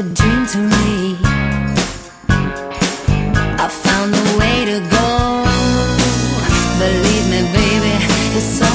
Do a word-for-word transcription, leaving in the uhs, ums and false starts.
a dream to me. I found a way to go. Believe me, baby, it's so